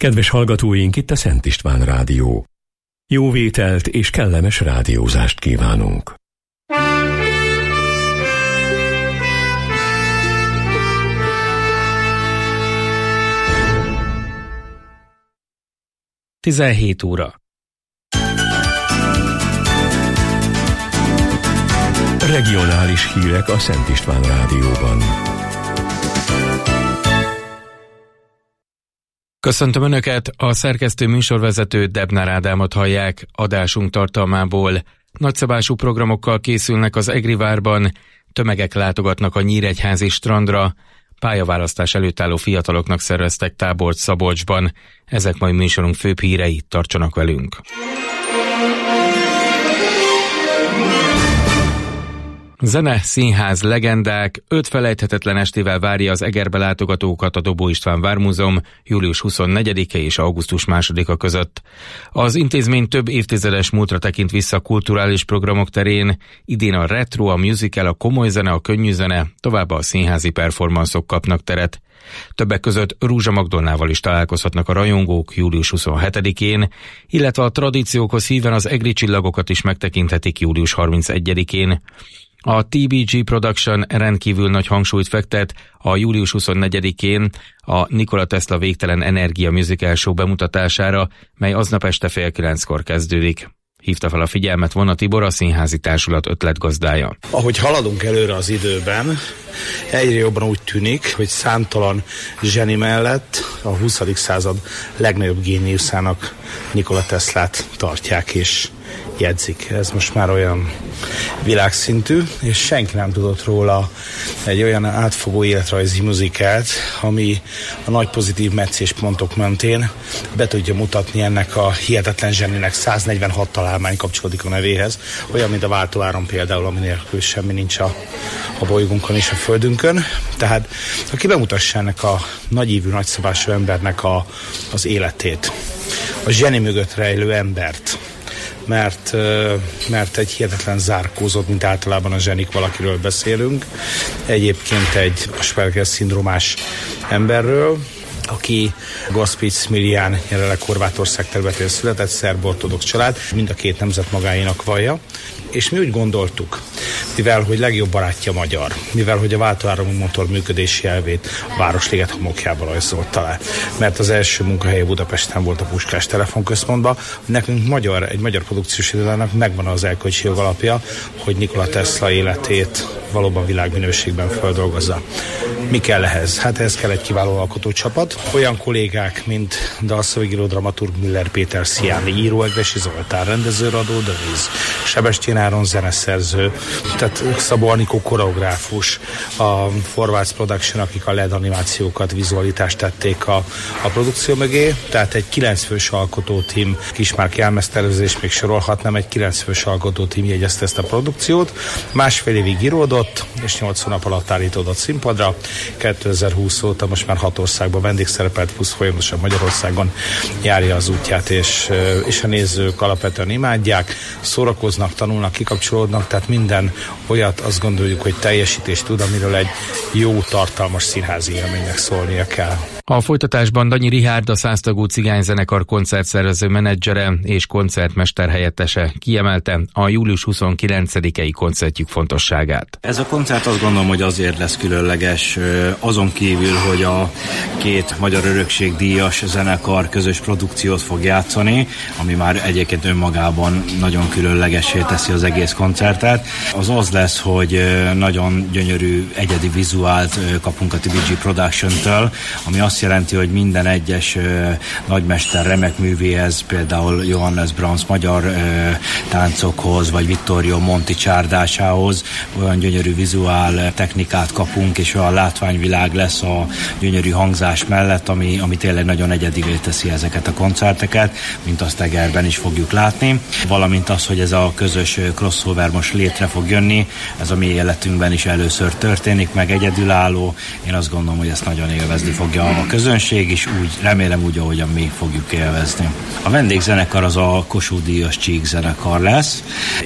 Kedves hallgatóink, itt a Szent István Rádió. Jó vételt és kellemes rádiózást kívánunk. Tizenhét óra. Regionális hírek a Szent István Rádióban. Köszöntöm Önöket, a szerkesztő műsorvezető Debnár Ádámot hallják. Adásunk tartalmából: nagyszabású programokkal készülnek az Egrivárban, tömegek látogatnak a Nyíregyházi strandra, pályaválasztás előtt álló fiataloknak szerveztek tábort Szabolcsban. Ezek majd műsorunk főbb hírei, tartsanak velünk! Zene, színház, legendák, 5 felejthetetlen estével várja az Egerbe látogatókat a Dobó István Vármúzeum július 24-e és augusztus 2-a között. Az intézmény több évtizedes múltra tekint vissza kulturális programok terén, idén a retro, a musical, a komoly zene, a könnyű zene, továbbá a színházi performanszok kapnak teret. Többek között Rúzsa Magdolnával is találkozhatnak a rajongók július 27-én, illetve a tradíciókhoz híven az egri csillagokat is megtekinthetik július 31-én. A TBG Production rendkívül nagy hangsúlyt fektet a július 24-én a Nikola Tesla Végtelen Energia Musical Show bemutatására, mely aznap este 8:30-kor kezdődik. Hívta fel a figyelmet Vona Tibor, a Színházi Társulat ötletgazdája. Ahogy haladunk előre az időben, egyre jobban úgy tűnik, hogy számtalan zseni mellett a 20. század legnagyobb géniuszának Nikola Teslát tartják és jegyzik. Ez most már olyan világszintű, és senki nem tudott róla egy olyan átfogó életrajzi muzikát, ami a nagy pozitív meccéspontok mentén be tudja mutatni ennek a hihetetlen zseninek. 146 találmány kapcsolódik a nevéhez, olyan, mint a váltóáram például, ami nélkül semmi nincs a bolygónkon és a földünkön. Tehát aki bemutassa ennek a nagyívű, nagyszabású embernek az életét, a zseni mögött rejlő embert, mert egy hihetetlen zárkózott, mint általában a zsenik, valakiről beszélünk. Egyébként egy Asperger-szindrómás emberről, aki Gospic-Milján, jelenleg Horvátország területén született, szerb-ortodox család, mind a két nemzet magáénak vallja. És mi úgy gondoltuk, mivel hogy legjobb barátja magyar, mivel hogy a váltóáramú motor működési elvét a Városliget homokjában rajzolt alá, mert az első munkahelye Budapesten volt a Puskás Telefonközpontban, nekünk egy magyar produkciós irodának megvan az erkölcsi jogalapja, hogy Nikola Tesla életét valóban világminőségben feldolgozza. Mi kell ehhez? Hát ehhez kell egy kiváló alkotócsapat. Olyan kollégák, mint dalszövegíró, dramaturg Müller Péter Sziáni, író Egressy Zoltán, rendező Radó Döviz, Sebestyén Áron zeneszerző, tehát Szabó Anikó koreográfus, a Forwards Production, akik a LED animációkat, vizualitást tették a produkció mögé, tehát egy 9 fős alkotótím, Kismárk jelmeztervezés, még sorolhatnám, egy 9 fős alkotótím jegyezte ezt a produkciót, másfél évig íródott, és 8 hónap alatt állítódott színpadra. 2020 óta most már 6 országban vendégszerepelt, plusz folyamatosan Magyarországon járja az útját, és a nézők alapvetően imádják, szórakoznak, tanulnak, kikapcsolódnak, tehát minden olyat azt gondoljuk, hogy teljesítést tud, amiről egy jó, tartalmas színházi élménynek szólnia kell. A folytatásban Danyi Richárd, a 100 tagú cigányzenekar koncertszervező menedzsere és koncertmester helyettese kiemelte a július 29-i koncertjük fontosságát. Ez a koncert azt gondolom, hogy azért lesz különleges, azon kívül, hogy a két Magyar Örökség-díjas zenekar közös produkciót fog játszani, ami már egyébként önmagában nagyon különlegessé teszi az egész koncertet. Az lesz, hogy nagyon gyönyörű egyedi vizuált kapunk a TBG Production-től, ami azt jelenti, hogy minden egyes nagymester remek művéhez, például Johannes Brahms magyar táncokhoz, vagy Vittorio Monti csárdásához olyan gyönyörű vizuál technikát kapunk, és olyan látványvilág lesz a gyönyörű hangzás mellett, ami tényleg nagyon egyedivé teszi ezeket a koncerteket, mint azt Egerben is fogjuk látni. Valamint az, hogy ez a közös crossover most létre fog jönni, ez a mi életünkben is először történik, meg egyedülálló. Én azt gondolom, hogy ezt nagyon élvezni fogja a a közönség is, úgy remélem úgy, ahogyan mi fogjuk élvezni. A vendégzenekar az a Kossuth Díjas Csík zenekar lesz,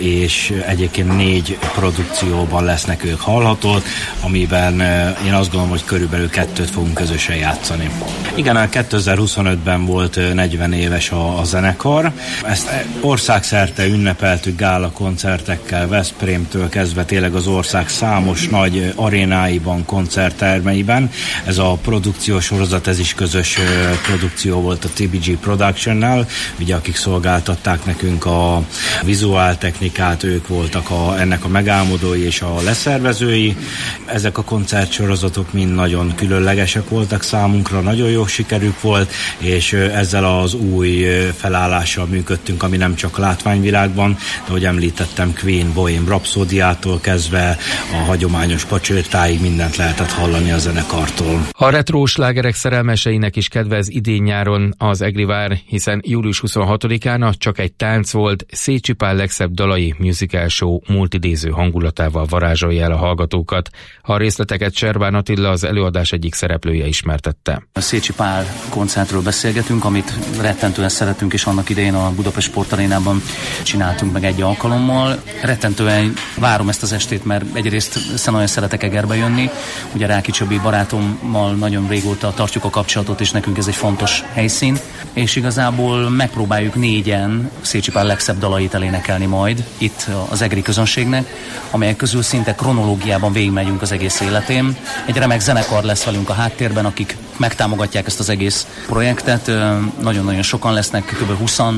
és egyébként 4 produkcióban lesznek ők hallhatók, amiben én azt gondolom, hogy körülbelül 2 fogunk közösen játszani. Igen, 2025-ben volt 40 éves a zenekar. Ezt országszerte ünnepeltük gála koncertekkel, Veszprémtől kezdve tényleg az ország számos nagy arénáiban, koncerttermeiben. Ez a produkciós sorozat, ez is közös produkció volt a TBG Production-nál, ugye akik szolgáltatták nekünk a vizuáltechnikát, ők voltak ennek a megálmodói és a leszervezői. Ezek a koncertsorozatok mind nagyon különlegesek voltak számunkra, nagyon jó sikerük volt, és ezzel az új felállással működtünk, ami nem csak látványvilágban, de ahogy említettem, Queen, Bohém Rhapsody-tól kezdve a hagyományos pacsőtáig mindent lehetett hallani a zenekartól. A retro slágerek szerelmeseinek is kedvez idén-nyáron az Egri vár, hiszen július 26-án a Csak egy tánc volt Szécsi Pál legszebb dalai musical show multidéző hangulatával varázsolja el a hallgatókat. A részleteket Cserbán Attila, az előadás egyik szereplője ismertette. A Szécsi Pál koncertről beszélgetünk, amit rettentően szeretünk, és annak idején a Budapest Sportarénában csináltunk meg egy alkalommal. Rettentően várom ezt az estét, mert egyrészt nagyon szeretek Egerbe jönni. Ugye Ráki Csabi barátommal nagyon régóta tartjuk a kapcsolatot, és nekünk ez egy fontos helyszín. És igazából megpróbáljuk 4-en Szécsi Pál legszebb dalait elénekelni majd itt az egri közönségnek, amelyek közül szinte kronológiában végigmegyünk az egész életén. Egy remek zenekar lesz velünk a háttérben, akik megtámogatják ezt az egész projektet. Nagyon-nagyon sokan lesznek, kb. 20-an,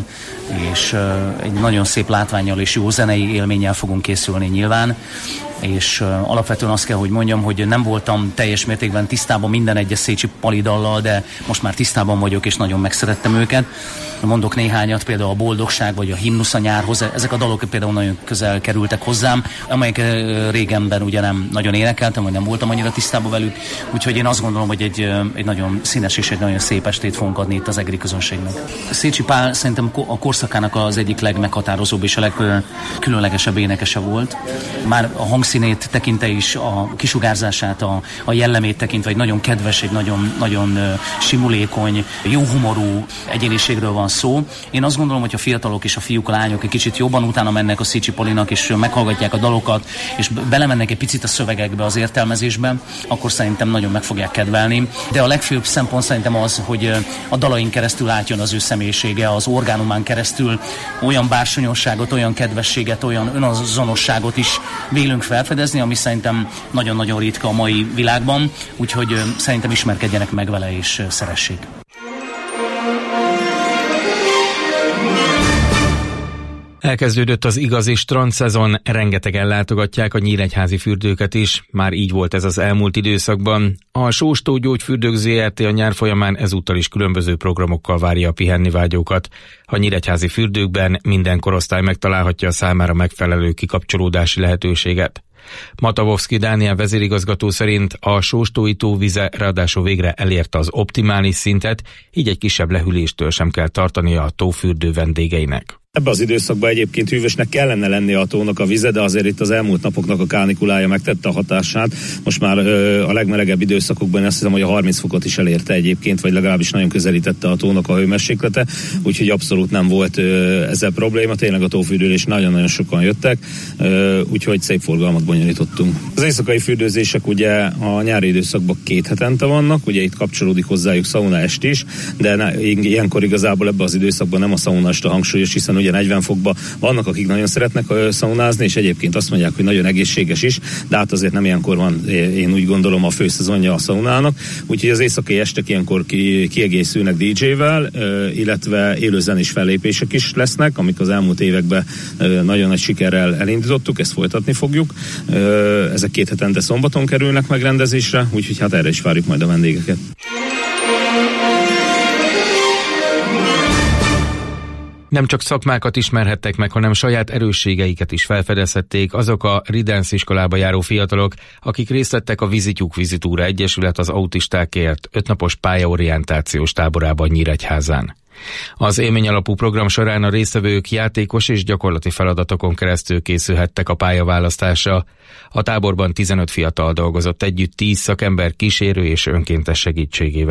és egy nagyon szép látvánnyal és jó zenei élménnyel fogunk készülni nyilván. És alapvetően azt kell, hogy mondjam, hogy nem voltam teljes mértékben tisztában minden egyes Szécsi Pali dallal, de most már tisztában vagyok, és nagyon megszerettem őket. Mondok néhányat, például a Boldogság, vagy a Himnusz a nyárhoz. Ezek a dalok például nagyon közel kerültek hozzám, amelyek régenben ugye nem nagyon énekeltem, vagy nem voltam annyira tisztában velük. Úgyhogy én azt gondolom, hogy egy nagyon színes és egy nagyon szép estét fogunk adni itt az egri közönségnek. Szécsi Pál szerintem a korszakának az egyik legmeghatározóbb és a legkülönlegesebb énekese volt. Már a hangszínét tekintve is, a kisugárzását, a jellemét tekintve egy nagyon kedves, egy nagyon simulékony, jó humorú egyéniségről van szó. Én azt gondolom, hogy a fiatalok és a fiúk, a lányok egy kicsit jobban utána mennek a Szécsi Palinak, és meghallgatják a dalokat, és belemennek egy picit a szövegekbe, az értelmezésbe, akkor szerintem nagyon meg fogják kedvelni. De a legfőbb szempont szerintem az, hogy a dalain keresztül átjön az ő személyisége, az orgánumán keresztül olyan bársonyosságot, olyan kedvességet, olyan önazonosságot is vélünk felfedezni, ami szerintem nagyon-nagyon ritka a mai világban, úgyhogy szerintem ismerkedjenek meg vele és szeressék. Elkezdődött az igazi strandszezon, rengetegen látogatják a nyíregyházi fürdőket is, már így volt ez az elmúlt időszakban. A Sóstó Gyógyfürdők Zrt. A nyár folyamán ezúttal is különböző programokkal várja a pihennivágyókat. A nyíregyházi fürdőkben minden korosztály megtalálhatja a számára megfelelő kikapcsolódási lehetőséget. Matavovszki Dániel vezérigazgató szerint a Sóstói tó vize ráadásul végre elérte az optimális szintet, így egy kisebb lehűléstől sem kell tartania a tófürdő vendégeinek. Ebben az időszakban egyébként hűvösnek kellene lennie a tónak a vize, de azért itt az elmúlt napoknak a kánikulája megtette a hatását. Most már a legmelegebb időszakokban azt hiszem, hogy a 30 fokot is elérte egyébként, vagy legalábbis nagyon közelítette a tónak a hőmérséklete, úgyhogy abszolút nem volt ezzel probléma. Tényleg a tófürdőre is nagyon-nagyon sokan jöttek, úgyhogy szép forgalmat bonyolítottunk. Az éjszakai fürdőzések ugye a nyári időszakban 2 hetente vannak, ugye itt kapcsolódik hozzájuk szaunaest is, de ilyenkor igazából ebben az időszakban nem a szaunaest a hangsúlyos, hiszen ugye 40 fokban vannak, akik nagyon szeretnek szaunázni, és egyébként azt mondják, hogy nagyon egészséges is, de hát azért nem ilyenkor van, én úgy gondolom, a főszezonja a szaunának, úgyhogy az éjszakai estek ilyenkor kiegészülnek DJ-vel, illetve élőzenés fellépések is lesznek, amik az elmúlt években nagyon nagy sikerrel elindítottuk, ezt folytatni fogjuk. Ezek 2 hetente szombaton kerülnek megrendezésre, úgyhogy hát erre is várjuk majd a vendégeket. Nem csak szakmákat ismerhettek meg, hanem saját erősségeiket is felfedezhették azok a Ridens iskolába járó fiatalok, akik részt vettek a Vizityúk Vizitúra Egyesület az autistákért 5 napos pályaorientációs táborában Nyíregyházán. Az élmény alapú program során a résztvevők játékos és gyakorlati feladatokon keresztül készülhettek a pályaválasztásra. A táborban 15 fiatal dolgozott együtt 10 szakember kísérő és önkéntes segítségével.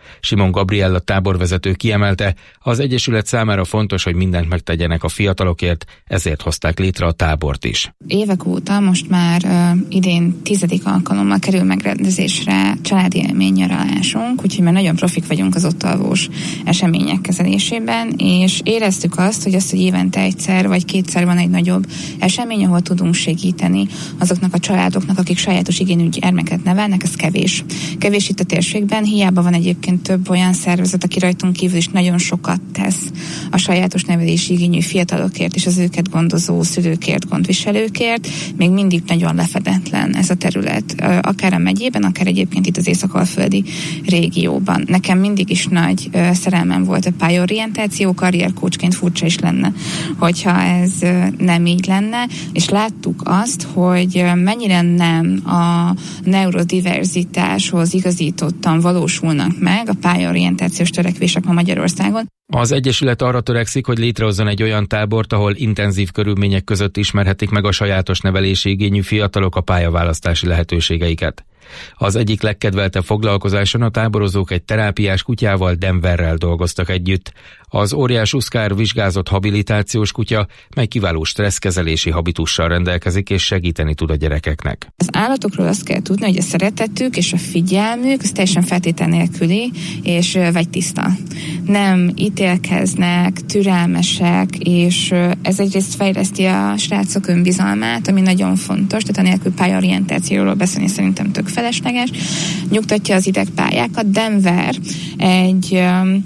Simon Gabriella táborvezető kiemelte, az Egyesület számára fontos, hogy mindent megtegyenek a fiatalokért, ezért hozták létre a tábort is. Évek óta, most már idén 10. alkalommal kerül megrendezésre családi élménynyaralásunk, úgyhogy már nagyon profik vagyunk az ott alvós események kezelésében, és éreztük azt, hogy évente egyszer vagy kétszer van egy nagyobb esemény, ahol tudunk segíteni azoknak a családoknak, akik sajátos igényű gyermeket nevelnek, ez kevés. Kevés itt a térségben, hiába van egyébként több olyan szervezet, aki rajtunk kívül is nagyon sokat tesz a sajátos nevelési igényű fiatalokért és az őket gondozó szülőkért, gondviselőkért, még mindig nagyon lefedetlen ez a terület, akár a megyében, akár egyébként itt az észak-alföldi régióban. Nekem mindig is nagy szerelmem volt a pályorientáció, karriercoachként furcsa is lenne, hogyha ez nem így lenne, és láttuk azt, hogy mennyire nem a neurodiverzitáshoz igazítottan valósulnak meg a pályorientációs törekvések ma Magyarországon. Az Egyesület arra törekszik, hogy létrehozzon egy olyan tábort, ahol intenzív körülmények között ismerhetik meg a sajátos nevelési igényű fiatalok a pályaválasztási lehetőségeiket. Az egyik legkedveltebb foglalkozáson a táborozók egy terápiás kutyával, Denverrel dolgoztak együtt. Az óriás uszkár vizsgázott habilitációs kutya, mely kiváló stresszkezelési habitussal rendelkezik és segíteni tud a gyerekeknek. Az állatokról azt kell tudni, hogy a szeretetük és a figyelmük az teljesen feltétel nélküli és vágytiszta. Nem ítélkeznek, türelmesek, és ez egyrészt fejleszti a srácok önbizalmát, ami nagyon fontos, tehát anélkül pályorientációról beszélni szerintem tök felesleges. Nyugtatja az idegpályákat. Denver egy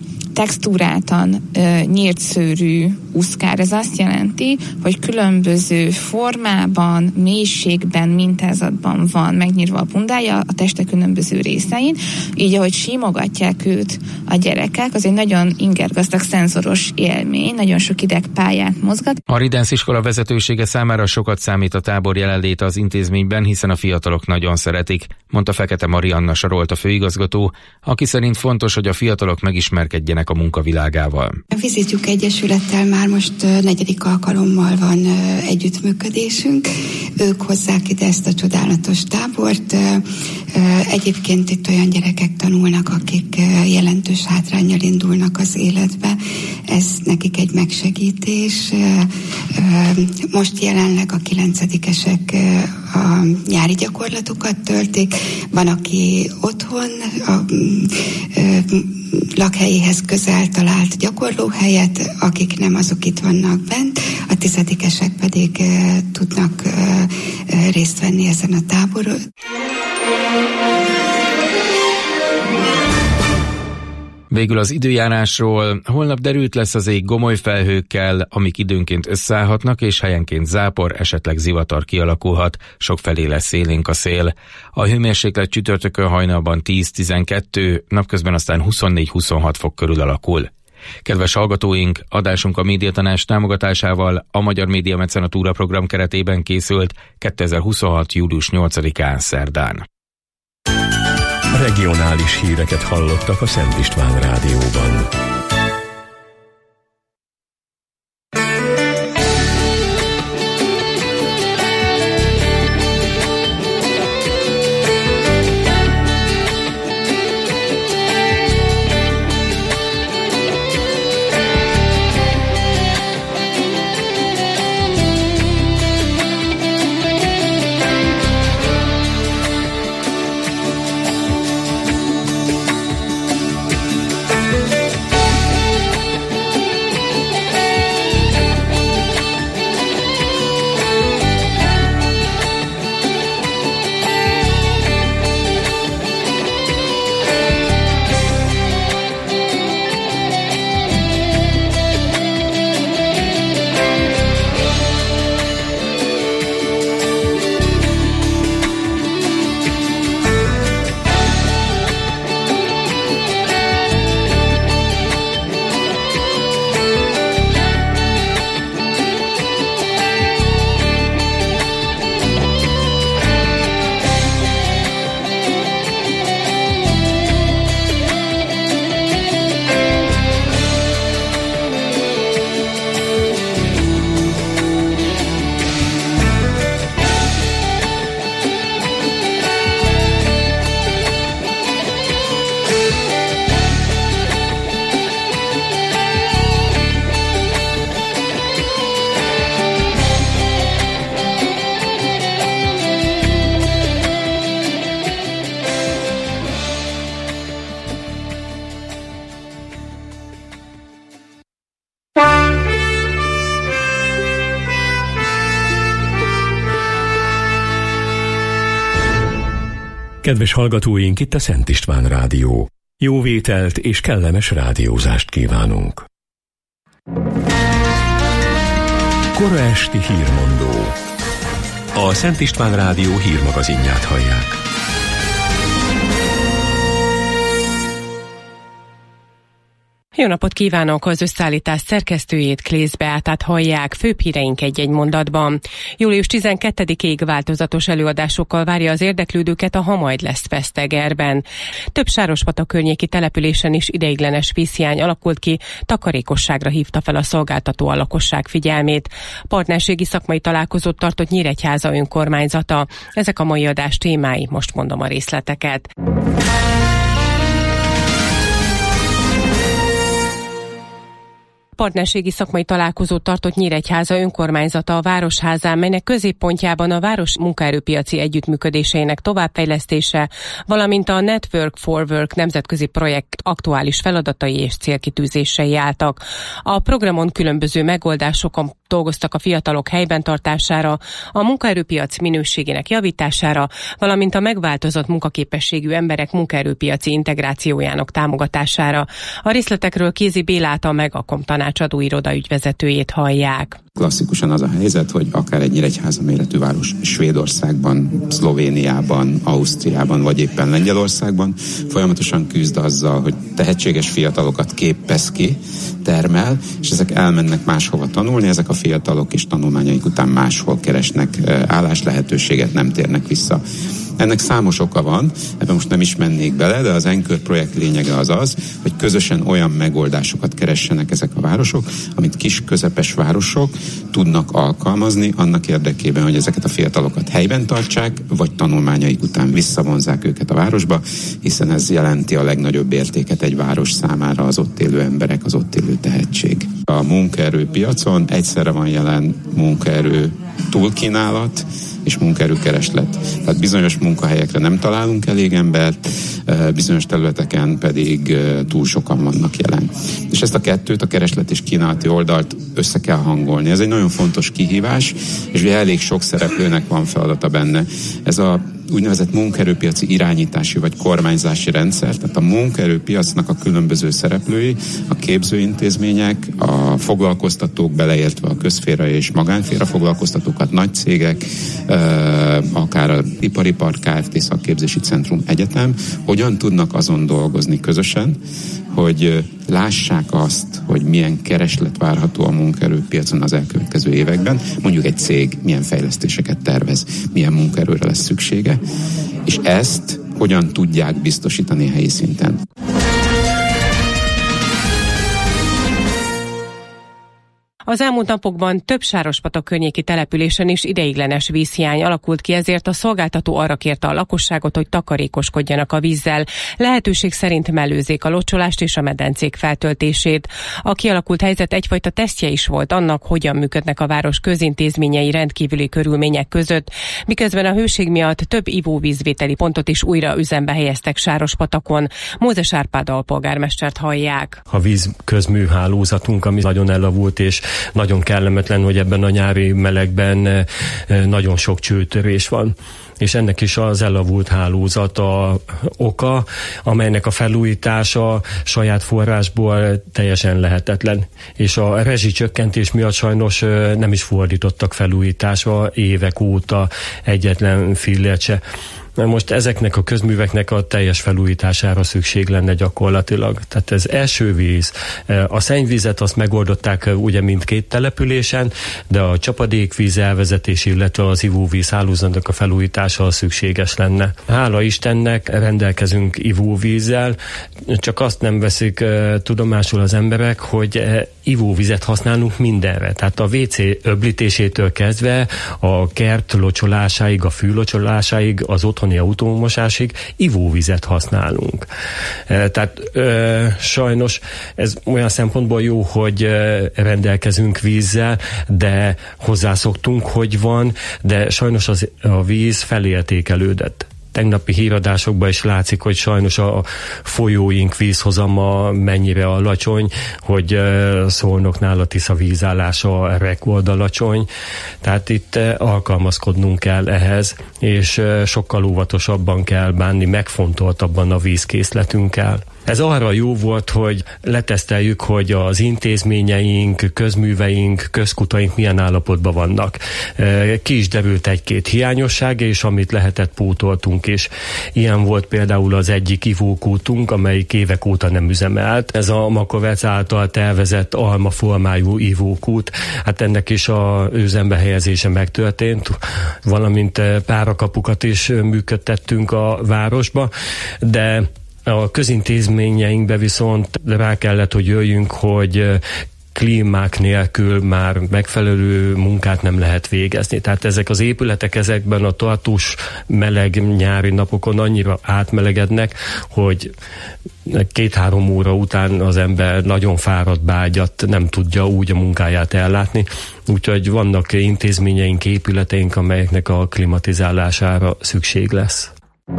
textúráltan nyírt szőrű uszkár. Ez azt jelenti, hogy különböző formában, mélységben, mintázatban van megnyírva a bundája a teste különböző részein, így ahogy simogatják őt a gyerekek, az egy nagyon ingergazdag szenzoros élmény, nagyon sok idegpályát mozgat. A Ridens iskola vezetősége számára sokat számít a tábor jelenléte az intézményben, hiszen a fiatalok nagyon szeretik, mondta Fekete Marianna Sarolt a főigazgató, aki szerint fontos, hogy a fiatalok megismerkedjenek a munkavilágával. A Vizitjuk Egyesülettel már most 4. alkalommal van együttműködésünk. Ők hozzák ide ezt a csodálatos tábort. Egyébként itt olyan gyerekek tanulnak, akik jelentős hátránnyal indulnak az életbe. Ez nekik egy megsegítés. Most jelenleg a 9-esek a nyári gyakorlatokat töltik. Van, aki otthon a lakhelyéhez közel talált gyakorlóhelyet, akik nem, azok itt vannak bent, a 10-esek pedig tudnak részt venni ezen a táboron. Végül az időjárásról. Holnap derült lesz az ég gomoly felhőkkel, amik időnként összeállhatnak, és helyenként zápor, esetleg zivatar kialakulhat, sokfelé lesz élénk a szél. A hőmérséklet csütörtökön hajnalban 10-12, napközben aztán 24-26 fok körül alakul. Kedves hallgatóink, adásunk a Médiatanács támogatásával a Magyar Média Mecenatúra program keretében készült 2026. július 8-án szerdán. Regionális híreket hallottak a Szent István Rádióban. Kedves hallgatóink, itt a Szent István Rádió. Jó vételt és kellemes rádiózást kívánunk. Kora esti hírmondó. A Szent István Rádió hírmagazinját hallják. Jó napot kívánok! Az összeállítás szerkesztőjét, Klész Beátát hallják. Főbb híreink egy-egy mondatban. Július 12-ig változatos előadásokkal várja az érdeklődőket a Ha majd lesz Vesztegerben. Több Sárospatak környéki településen is ideiglenes vízhiány alakult ki, takarékosságra hívta fel a szolgáltató a lakosság figyelmét. Partnerségi szakmai találkozót tartott Nyíregyháza önkormányzata. Ezek a mai adás témái, most mondom a részleteket. Partnerségi szakmai találkozót tartott Nyíregyháza önkormányzata a Városházán, melynek középpontjában a város munkaerőpiaci együttműködéseinek továbbfejlesztése, valamint a Network for Work nemzetközi projekt aktuális feladatai és célkitűzései álltak. A programon különböző megoldásokon dolgoztak a fiatalok helyben tartására, a munkaerőpiac minőségének javítására, valamint a megváltozott munkaképességű emberek munkaerőpiaci integrációjának támogatására. A részletekről Kézi Bélát, a Megakom tanácsadó iroda ügyvezetőjét hallják. Klasszikusan az a helyzet, hogy akár egy Nyíregyháza méretű város Svédországban, Szlovéniában, Ausztriában vagy éppen Lengyelországban folyamatosan küzd azzal, hogy tehetséges fiatalokat képez ki, termel, és ezek elmennek máshova tanulni, ezek a fiatalok és tanulmányaik után máshol keresnek álláslehetőséget, nem térnek vissza. Ennek számos oka van, ebben most nem is mennék bele, de az Anchor projekt lényege az, hogy közösen olyan megoldásokat keressenek ezek a városok, amit kis, közepes városok tudnak alkalmazni annak érdekében, hogy ezeket a fiatalokat helyben tartsák, vagy tanulmányaik után visszavonzák őket a városba, hiszen ez jelenti a legnagyobb értéket egy város számára, az ott élő emberek, az ott élő tehetség. A munkaerőpiacon egyszerre van jelen munkaerő túlkínálat és munkaerőkereslet. Tehát bizonyos munkahelyekre nem találunk elég embert, bizonyos területeken pedig túl sokan vannak jelen. És ezt a kettőt, a kereslet és kínálati oldalt össze kell hangolni. Ez egy nagyon fontos kihívás, és ugye elég sok szereplőnek van feladata benne. Ez a úgynevezett munkaerőpiaci irányítási vagy kormányzási rendszer, tehát a munkaerőpiacnak a különböző szereplői, a képzőintézmények, a foglalkoztatók, beleértve a közféra és magánféra foglalkoztatókat, nagy cégek, akár az Iparipar Kft. Szakképzési Centrum Egyetem, hogyan tudnak azon dolgozni közösen, hogy lássák azt, hogy milyen kereslet várható a munkaerőpiacon az elkövetkező években, mondjuk egy cég milyen fejlesztéseket tervez, milyen munkaerőre lesz szüksége, és ezt hogyan tudják biztosítani helyi szinten. Az elmúlt napokban több Sárospatak környéki településen is ideiglenes vízhiány alakult ki, ezért a szolgáltató arra kérte a lakosságot, hogy takarékoskodjanak a vízzel. Lehetőség szerint mellőzzék a locsolást és a medencék feltöltését. A kialakult helyzet egyfajta tesztje is volt annak, hogyan működnek a város közintézményei rendkívüli körülmények között, miközben a hőség miatt több ivóvízvételi pontot is újra üzembe helyeztek Sárospatakon. Mózes Árpád alpolgármestert hallják. A vízközműhálózatunk, ami nagyon elavult és nagyon kellemetlen, hogy ebben a nyári melegben nagyon sok csőtörés van. És ennek is az elavult hálózata oka, amelynek a felújítása saját forrásból teljesen lehetetlen. És a rezsicsökkentés miatt sajnos nem is fordítottak felújításra évek óta egyetlen fillért se. Most ezeknek a közműveknek a teljes felújítására szükség lenne gyakorlatilag. Tehát ez esővíz. A szennyvizet azt megoldották ugye mindkét településen, de a csapadékvíz elvezetés, illetve az ivóvíz hálózatnak a felújítása szükséges lenne. Hála Istennek rendelkezünk ivóvízzel, csak azt nem veszik tudomásul az emberek, hogy ivóvizet használunk mindenre. Tehát a WC öblítésétől kezdve a kert locsolásáig, a fű locsolásáig, az otthoni autómosásig ivóvizet használunk. Tehát sajnos ez olyan szempontból jó, hogy rendelkezünk vízzel, de hozzászoktunk, hogy van, de sajnos a víz felértékelődött. tegnapi híradásokban is látszik, hogy sajnos a folyóink vízhozama mennyire alacsony, hogy Szolnoknál a Tisza vízállása rekord alacsony. Tehát itt alkalmazkodnunk kell ehhez, és sokkal óvatosabban kell bánni, megfontoltabban a vízkészletünkkel. Ez arra jó volt, hogy leteszteljük, hogy az intézményeink, közműveink, közkutaink milyen állapotban vannak. Ki is derült egy-két hiányosság, és amit lehetett, pótoltunk is. Ilyen volt például az egyik ivókútunk, amelyik évek óta nem üzemelt. Ez a Makovec által tervezett almaformájú ivókút. Hát ennek is a üzembe helyezése megtörtént, valamint párakapukat is működtettünk a városba, de a közintézményeinkbe viszont rá kellett, hogy jöjjünk, hogy klímák nélkül már megfelelő munkát nem lehet végezni. Tehát ezek az épületek ezekben a tartós meleg nyári napokon annyira átmelegednek, hogy 2-3 óra után az ember nagyon fáradt bágyat, nem tudja úgy a munkáját ellátni. Úgyhogy vannak intézményeink, épületeink, amelyeknek a klimatizálására szükség lesz.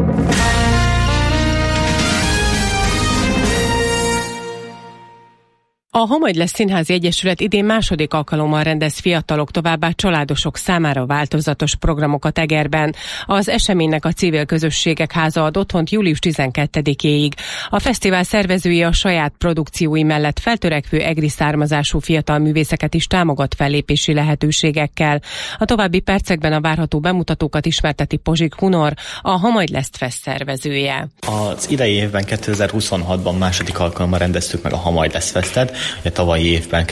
A Homogyles Színházi Egyesület idén második alkalommal rendez fiatalok, továbbá családosok számára változatos programokat Egerben. Az eseménynek a Civil Közösségek Háza ad otthont július 12-éig. A fesztivál szervezői a saját produkciói mellett feltörekvő egri származású fiatal művészeket is támogat fellépési lehetőségekkel. A további percekben a várható bemutatókat ismerteti Pozsik Hunor, a Homogyles Fest szervezője. Az idei évben 2026-ban második alkalommal rendeztük meg a Homogyles Festet. A tavalyi évben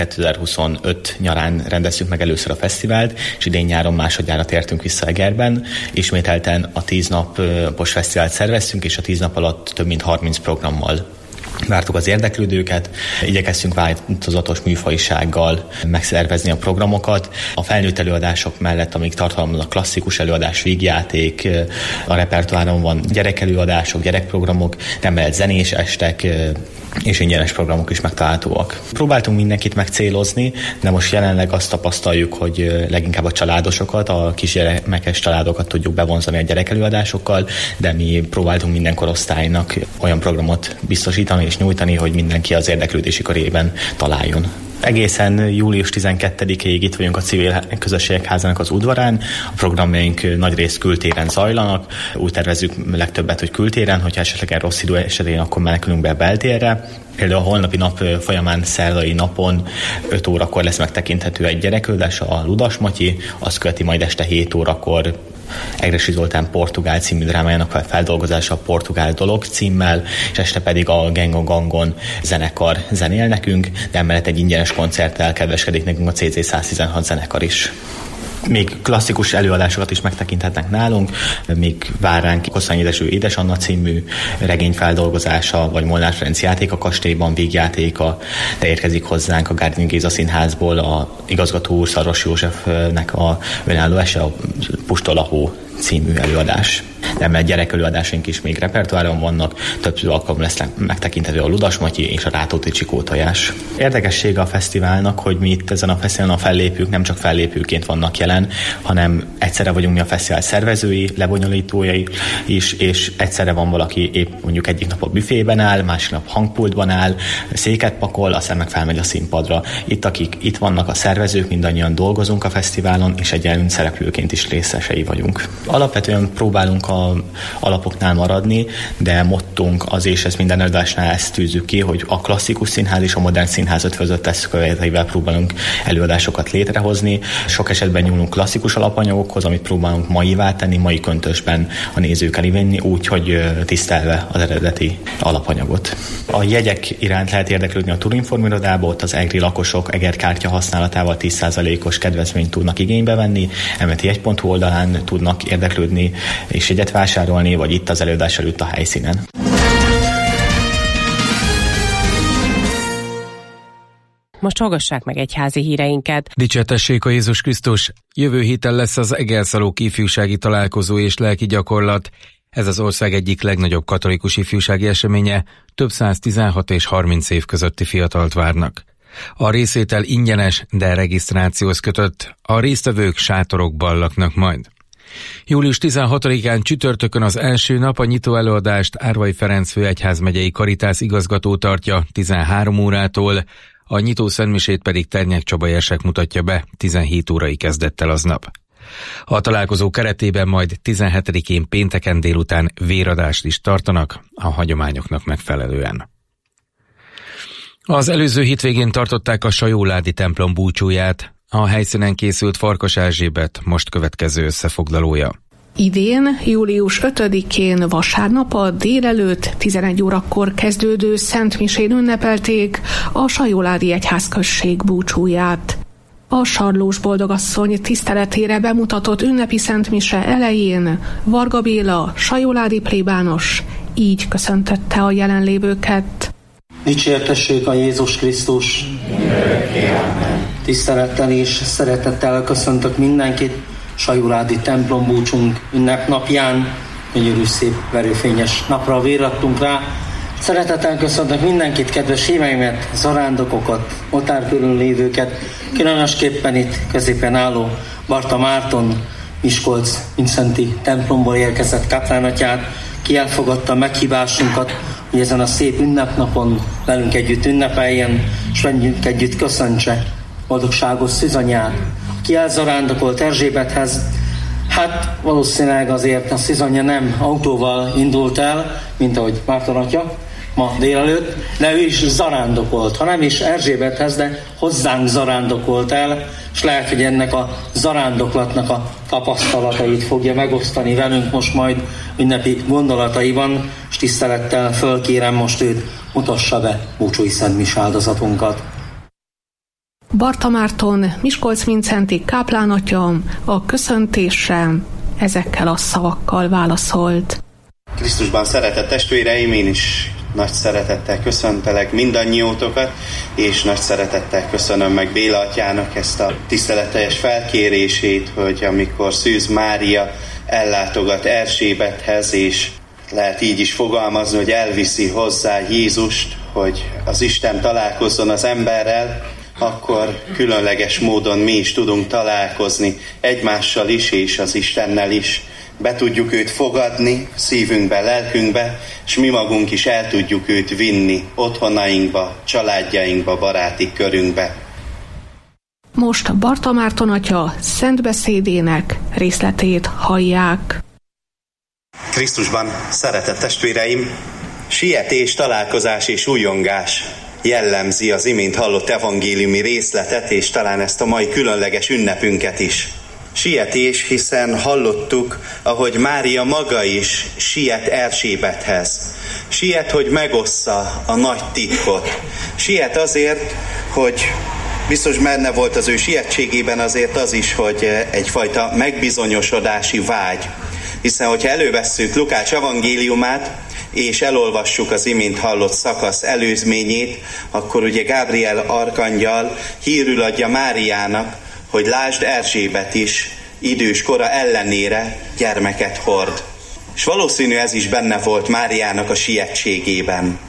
2025 nyarán rendeztük meg először a fesztivált, és idén nyáron másodjára tértünk vissza Egerben. Ismételten a 10 napos fesztivált szerveztünk, és a 10 nap alatt több mint 30 programmal vártuk az érdeklődőket, igyekeztünk változatos műfajisággal megszervezni a programokat. A felnőtt előadások mellett, amíg tartalmaznak klasszikus előadás, vígjáték, a repertoáron van gyerekelőadások, gyerekprogramok, emellett zenés estek, és ingyenes programok is megtalálhatóak. Próbáltunk mindenkit megcélozni, de most jelenleg azt tapasztaljuk, hogy leginkább a családosokat, a kisgyermekes családokat tudjuk bevonzani a gyerekelőadásokkal, de mi próbáltunk minden korosztálynak olyan programot biztosítani és nyújtani, hogy mindenki az érdeklődési körében találjon. Egészen július 12-ig itt vagyunk a Civil Közösségek Házának az udvarán. A programjaink nagyrészt kültéren zajlanak. Úgy tervezzük legtöbbet, hogy kültéren, hogyha esetleg rossz idő esetén, akkor menekülünk be a beltérre. Például a holnapi nap folyamán szerdai napon 5 órakor lesz megtekinthető egy gyerekelőadás, a Ludas Matyi, azt követi majd este 7 órakor Egressy Zoltán Portugál című drámájának feldolgozása, a Portugál dolog címmel, és este pedig a Gengo Gangon zenekar zenél nekünk, de emellett egy ingyenes koncerttel kedveskedik nekünk a CZ 116 zenekar is. Még klasszikus előadásokat is megtekinthetnek nálunk, még vár ránk Kosszányi Édeső Édes Anna című regény feldolgozása, vagy Molnár Ferenc játék a kastélyban, vígjátéka, de érkezik hozzánk a Gárdini Géza Színházból a igazgató úr Szaros Józsefnek a önálló ese, a Pustolahó című előadás. De emellett gyerekelőadásaink is még repertoáron vannak, több alkalom lesz megtekinthető a Ludas Matyi és a Rátóti Csikótojás. Érdekessége a fesztiválnak, hogy mi itt ezen a fesztiválon a fellépők nem csak fellépőként vannak jelen, hanem egyszerre vagyunk mi a fesztivál szervezői, lebonyolítói is, és egyszerre van valaki épp mondjuk egyik nap a büfében áll, másik nap hangpultban áll, széket pakol, aztán meg felmegy a színpadra. Itt, akik itt vannak a szervezők, mindannyian dolgozunk a fesztiválon, és egyenlően szereplőként is részesei vagyunk. Alapvetően próbálunk a alapoknál maradni, de mottunk az, és ez minden előadásnál ezt tűzzük ki, hogy a klasszikus színház és a modern színház ötvözött eszközeivel próbálunk előadásokat létrehozni. Sok esetben nyúlunk klasszikus alapanyagokhoz, amit próbálunk maivá tenni, mai köntösben a nézők elé vinni, úgy, hogy tisztelve az eredeti alapanyagot. A jegyek iránt lehet érdeklődni a Turinform irodába, ott az egri lakosok Eger kártya használatával 10%-os kedvezményt tudnak igénybe venni, emeti1.hu oldalán tudnak érdeklődni és jegyet vásárolni, vagy itt az előadás előtt a helyszínen. Most hallgassák meg egyházi híreinket. Dicsértessék a Jézus Krisztus! Jövő héten lesz az Egerszalók ifjúsági találkozó és lelki gyakorlat. Ez az ország egyik legnagyobb katolikus ifjúsági eseménye, több 116 és 30 év közötti fiatalt várnak. A részvétel ingyenes, de regisztrációhoz kötött, a résztvevők sátorokban laknak majd. Július 16-án csütörtökön az első nap a nyitó előadást Árvai Ferenc főegyházmegyei Karitász igazgató tartja 13 órától, a nyitó szentmisét pedig Ternyek Csaba érsek mutatja be 17 órai kezdettel aznap. A találkozó keretében majd 17-én pénteken délután véradást is tartanak a hagyományoknak megfelelően. Az előző hétvégén tartották a Sajóládi templom búcsúját. A helyszínen készült Farkas Erzsébet most következő összefoglalója. Idén, július 5-én vasárnap a délelőtt 11 órakor kezdődő szentmisén ünnepelték a Sajóládi egyházközség búcsúját. A Sarlós Boldogasszony tiszteletére bemutatott ünnepi szentmise elején Varga Béla, sajóládi plébános így köszöntötte a jelenlévőket. Dicsértessék a Jézus Krisztus! Tisztelettel és szeretettel köszöntök mindenkit Sajóládi templom búcsunk ünnepnapján. Gyönyörű, szép, verőfényes napra vérattunk rá. Szeretettel köszöntök mindenkit, kedves híveimet, zarándokokat, oltár körül lévőket, különösképpen itt középen álló Barta Márton, Miskolc Vincenti templomból érkezett káplánatját, ki elfogadta meghívásunkat, hogy ezen a szép ünnepnapon velünk együtt ünnepeljen, és velünk együtt köszöntse boldogságos szűzanyját, ki elzarándokolt Erzsébethez. Hát valószínűleg azért a szűzanyja nem autóval indult el, mint ahogy Márton atya ma délelőtt, de ő is zarándokolt, ha nem is Erzsébethez, de hozzánk zarándokolt el, és lehet, hogy ennek a zarándoklatnak a tapasztalatait fogja megosztani velünk most majd ünnepi gondolataiban, és tisztelettel fölkérem most őt, mutassa be búcsúi szentmis áldozatunkat. Barta Márton, Miskolc-Vincenti káplánatya a köszöntésre ezekkel a szavakkal válaszolt. Krisztusban szeretett testvéreim, én is nagy szeretettel köszöntelek mindannyiótokat, és nagy szeretettel köszönöm meg Béla atyának ezt a tiszteletteljes felkérését, hogy amikor Szűz Mária ellátogat Erzsébethez, és lehet így is fogalmazni, hogy elviszi hozzá Jézust, hogy az Isten találkozzon az emberrel, akkor különleges módon mi is tudunk találkozni egymással is, és az Istennel is. Be tudjuk őt fogadni szívünkbe, lelkünkbe, és mi magunk is el tudjuk őt vinni otthonainkba, családjainkba, baráti körünkbe. Most Barta Márton atya szent beszédének részletét hallják. Krisztusban szeretett testvéreim, sietés, találkozás és újongás jellemzi az imént hallott evangéliumi részletet, és talán ezt a mai különleges ünnepünket is. Sietés, hiszen hallottuk, ahogy Mária maga is siet Erzsébethez. Siet, hogy megossza a nagy titkot. Siet azért, hogy biztos benne volt az ő sietségében azért az is, hogy egyfajta megbizonyosodási vágy. Hiszen, hogyha elővesszük Lukács evangéliumát, és elolvassuk az imént hallott szakasz előzményét, akkor ugye Gábriel arkangyal hírül adja Máriának, hogy lásd, Erzsébet is idős kora ellenére gyermeket hord. És valószínű ez is benne volt Máriának a sietségében.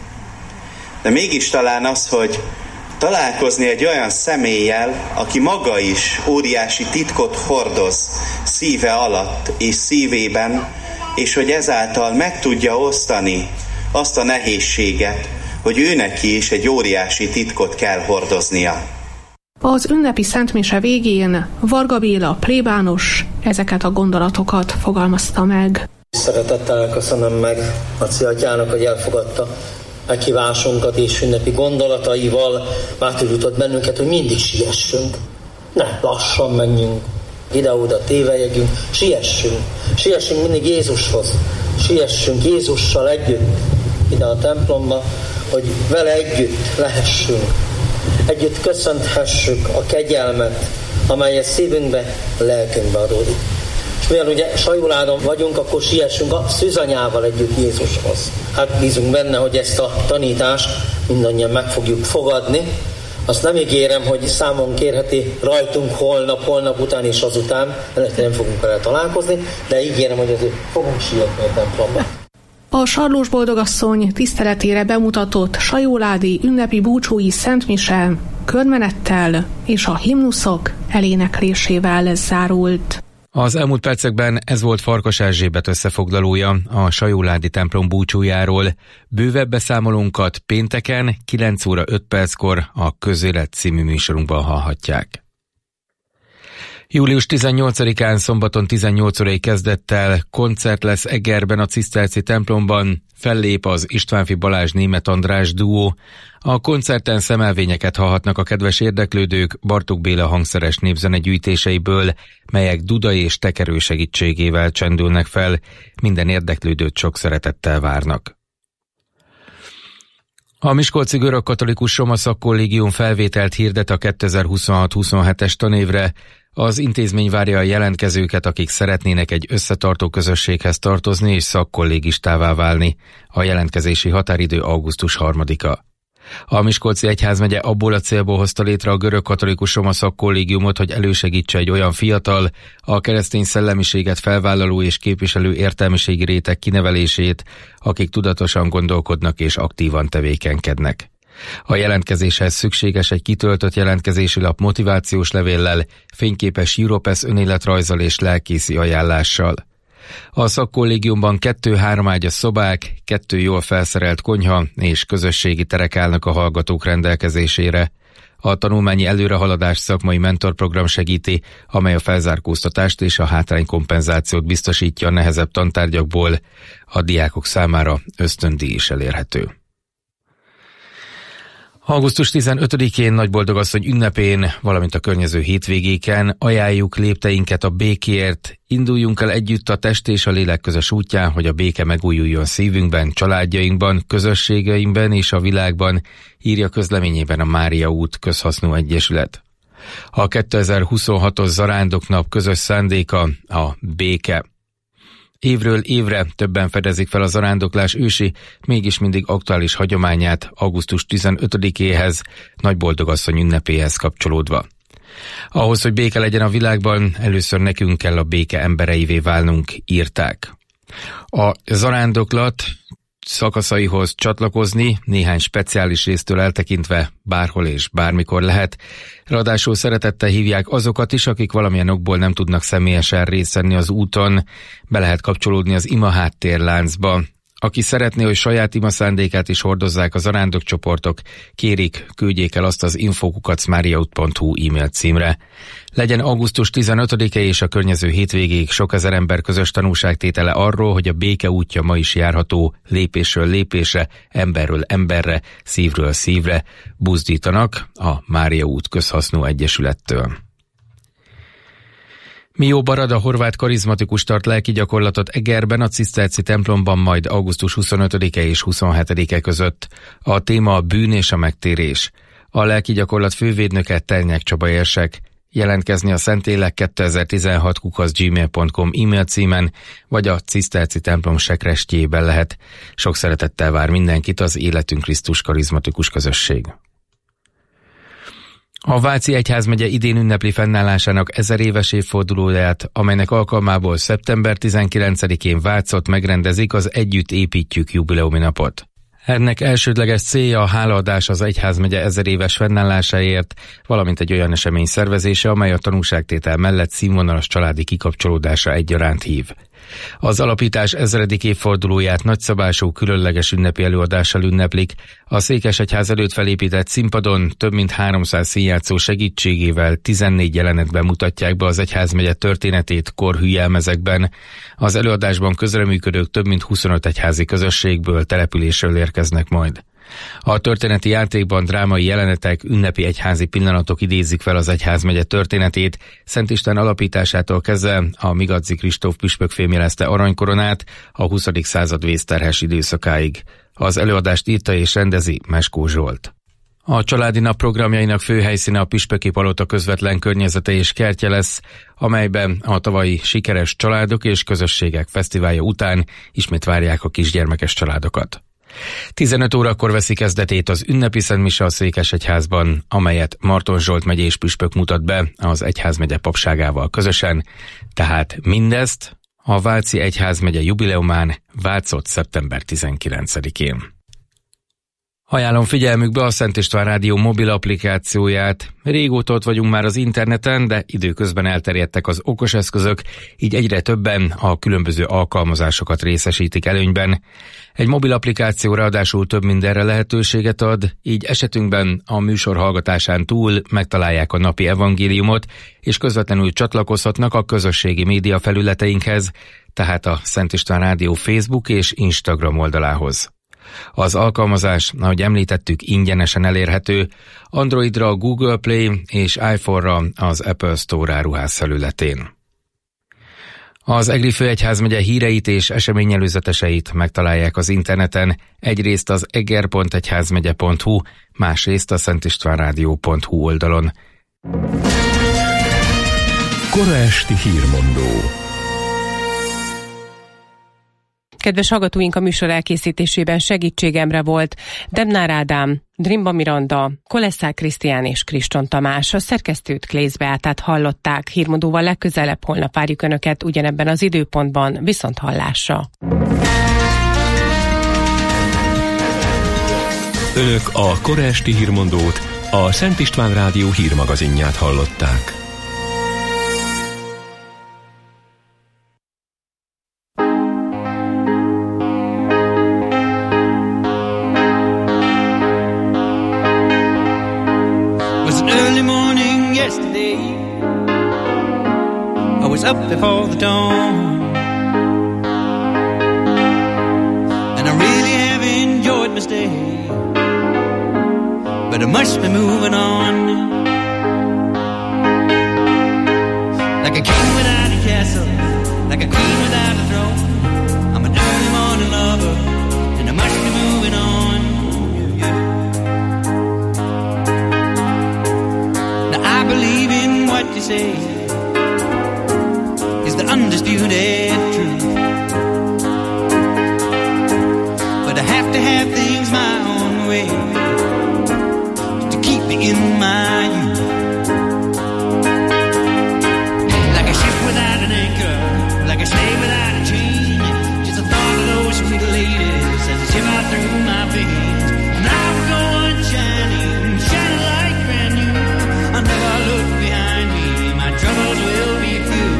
De mégis talán az, hogy találkozni egy olyan személlyel, aki maga is óriási titkot hordoz szíve alatt és szívében, és hogy ezáltal meg tudja osztani azt a nehézséget, hogy ő neki is egy óriási titkot kell hordoznia. Az ünnepi szentmise végén Varga Béla plébános ezeket a gondolatokat fogalmazta meg. Szeretettel köszönöm meg Maci atyának, hogy elfogadta meghívásunkat és ünnepi gondolataival bátorított bennünket, hogy mindig siessünk. Ne lassan menjünk, ide-oda tévejegjünk, siessünk mindig Jézushoz, siessünk Jézussal együtt ide a templomba, hogy vele együtt lehessünk, együtt köszönthessük a kegyelmet, amelyet szívünkbe, lelkünkbe adódik. És mivel ugye Sajóládon vagyunk, akkor siessünk a szűzanyával együtt Jézushoz. Hát bízunk benne, hogy ezt a tanítást mindannyian meg fogjuk fogadni. Azt nem ígérem, hogy számon kérheti rajtunk holnap után és azután, mert nem fogunk vele találkozni, de ígérem, hogy azért fogunk sietni a templomba. A Sarlós Boldogasszony tiszteletére bemutatott sajóládi ünnepi búcsúi szentmise körmenettel és a himnuszok eléneklésével zárult. Az elmúlt percekben ez volt Farkas Erzsébet összefoglalója a Sajóládi templom búcsújáról. Bővebb beszámolónkat pénteken 9 óra 5 perckor a Közélet című műsorunkban hallhatják. Július 18-án szombaton 18 órai kezdettel koncert lesz Egerben a Ciszterci templomban, fellép az Istvánfi Balázs Németh András duó. A koncerten szemelvényeket hallhatnak a kedves érdeklődők Bartók Béla hangszeres népzene gyűjtéseiből, melyek duda és tekerő segítségével csendülnek fel, minden érdeklődőt sok szeretettel várnak. A Miskolci Görögkatolikus Roma Szakkollégium felvételt hirdet a 2026-27-es tanévre. Az intézmény várja a jelentkezőket, akik szeretnének egy összetartó közösséghez tartozni és szakkollégistává válni. A jelentkezési határidő augusztus 3-a. A Miskolci Egyházmegye abból a célból hozta létre a Görögkatolikus Roma Szakkollégiumot, hogy elősegítse egy olyan fiatal, a keresztény szellemiséget felvállaló és képviselő értelmiségi réteg kinevelését, akik tudatosan gondolkodnak és aktívan tevékenykednek. A jelentkezéshez szükséges egy kitöltött jelentkezési lap motivációs levéllel, fényképes Europass önéletrajzzal és lelkészi ajánlással. A szakkollégiumban 2-3 ágyas szobák, 2 jól felszerelt konyha és közösségi terek állnak a hallgatók rendelkezésére. A tanulmányi előrehaladás szakmai mentorprogram segíti, amely a felzárkóztatást és a hátránykompenzációt biztosítja a nehezebb tantárgyakból. A diákok számára ösztöndíj is elérhető. Augusztus 15-én Nagyboldogasszony ünnepén, valamint a környező hétvégéken ajánljuk lépteinket a békéért, induljunk el együtt a test és a lélek közös útján, hogy a béke megújuljon szívünkben, családjainkban, közösségeinkben és a világban, írja közleményében a Mária út közhasznú egyesület. A 2026-os Zarándoknap közös szándéka a béke. Évről évre többen fedezik fel a zarándoklás ősi, mégis mindig aktuális hagyományát augusztus 15-éhez, Nagyboldogasszony ünnepéhez kapcsolódva. Ahhoz, hogy béke legyen a világban, először nekünk kell a béke embereivé válnunk, írták. A zarándoklat szakaszaihoz csatlakozni néhány speciális résztől eltekintve bárhol és bármikor lehet. Ráadásul szeretettel hívják azokat is, akik valamilyen okból nem tudnak személyesen részt venni az úton. Be lehet kapcsolódni az ima háttérláncba. Aki szeretné, hogy saját ima szándékát is hordozzák a zarándokcsoportok, kérik, küldjék el azt az info@mariaut.hu e-mail címre. Legyen augusztus 15-e és a környező hétvégéig sok ezer ember közös tanúságtétele arról, hogy a béke útja ma is járható, lépésről lépésre, emberről emberre, szívről szívre, buzdítanak a Mária út közhasznú egyesülettől. Mió Barada horvát karizmatikus tart lelki gyakorlatot Egerben a Ciszterci templomban majd augusztus 25-e és 27-e között. A téma a bűn és a megtérés. A lelki gyakorlat fővédnöke Ternyák Csaba érsek. Jelentkezni a szentlélek2016@gmail.com e-mail címen, vagy a Ciszterci templom sekrestjében lehet. Sok szeretettel vár mindenkit az Életünk Krisztus karizmatikus közösség. A Váci Egyházmegye idén ünnepli fennállásának 1000 éves évfordulóját, amelynek alkalmából szeptember 19-én Vácot megrendezik az Együtt építjük jubileumi napot. Ennek elsődleges célja a hálaadás az egyházmegye 1000 éves fennállásáért, valamint egy olyan esemény szervezése, amely a tanúságtétel mellett színvonalas családi kikapcsolódásra egyaránt hív. Az alapítás 1000. évfordulóját nagyszabású különleges ünnepi előadással ünneplik. A Székesegyház előtt felépített színpadon több mint 300 színjátszó segítségével 14 jelenetben mutatják be az egyházmegye történetét korhű jelmezekben. Az előadásban közreműködők több mint 25 egyházi közösségből, településről érkeznek majd. A történeti játékban drámai jelenetek, ünnepi egyházi pillanatok idézik fel az egyházmegye történetét. Szent István alapításától kezdve a Migadzi Kristóf püspök fémjelezte aranykoronát a 20. század vészterhes időszakáig. Az előadást írta és rendezi Meskó Zsolt. A családi nap programjainak fő helyszíne a Püspöki Palota közvetlen környezete és kertje lesz, amelyben a tavalyi sikeres családok és közösségek fesztiválja után ismét várják a kisgyermekes családokat. 15 órakor veszi kezdetét az ünnepi szentmise a Székesegyházban, amelyet Marton Zsolt megyés püspök mutat be az egyházmegye papságával közösen, tehát mindezt a Váci Egyházmegye jubileumán Vácott szeptember 19-én. Ajánlom figyelmükbe a Szent István Rádió mobil applikációját. Régóta ott vagyunk már az interneten, de időközben elterjedtek az okos eszközök, így egyre többen a különböző alkalmazásokat részesítik előnyben. Egy mobil applikáció ráadásul több mindenre lehetőséget ad, így esetünkben a műsor hallgatásán túl megtalálják a napi evangéliumot, és közvetlenül csatlakozhatnak a közösségi média felületeinkhez, tehát a Szent István Rádió Facebook és Instagram oldalához. Az alkalmazás, ahogy említettük, ingyenesen elérhető, Androidra a Google Play és iPhone-ra az Apple Store áruház felületén. Az Egri Főegyházmegye híreit és eseményelőzeteseit megtalálják az interneten, egyrészt az eger.egyházmegye.hu, másrészt a szentistvánradio.hu oldalon. Kora esti hírmondó. Kedves hallgatóink, a műsor elkészítésében segítségemre volt Demnár Ádám, Drimba Miranda, Kolesszák Krisztián és Kriston Tamás. A szerkesztőt Klész Beátát hallották. Hírmondóval legközelebb holnap várjuk Önöket ugyanebben az időpontban, viszont hallásra. Önök a kora esti hírmondót, a Szent István Rádió hírmagazinját hallották. Up before the dawn, and I really have enjoyed my stay, but I must be moving on. Like a king without a castle, like a queen without a throne, I'm an early morning lover, and I must be moving on. Now I believe in what you say, the undisputed truth, but I have to have things my own way to keep me in my youth. Like a ship without an anchor, like a slave without a chain, just the thought of those sweet ladies as they shiver through my veins. And I will go on shining, shining like brand new. I'll never look behind me, my troubles will be few.